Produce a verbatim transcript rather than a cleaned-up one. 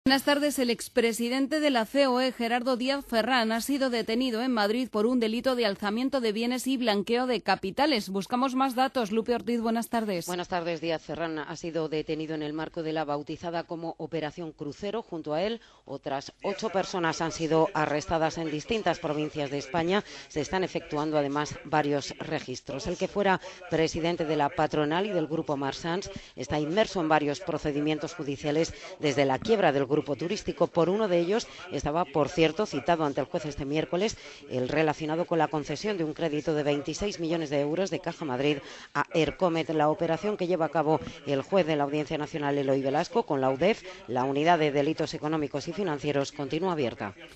Buenas tardes. El expresidente de la C O E, Gerardo Díaz Ferrán, ha sido detenido en Madrid por un delito de alzamiento de bienes y blanqueo de capitales. Buscamos más datos. Lupe Ortiz, buenas tardes. Buenas tardes. Díaz Ferrán ha sido detenido en el marco de la bautizada como Operación Crucero. Junto a él, otras ocho personas han sido arrestadas en distintas provincias de España. Se están efectuando además varios registros. El que fuera presidente de la patronal y del grupo Marsans está inmerso en varios procedimientos judiciales desde la quiebra del grupo turístico. Por uno de ellos estaba, por cierto, citado ante el juez este miércoles, el relacionado con la concesión de un crédito de veintiséis millones de euros de Caja Madrid a Ercomet. La operación que lleva a cabo el juez de la Audiencia Nacional, Eloy Velasco, con la U D E F, la Unidad de Delitos Económicos y Financieros, continúa abierta.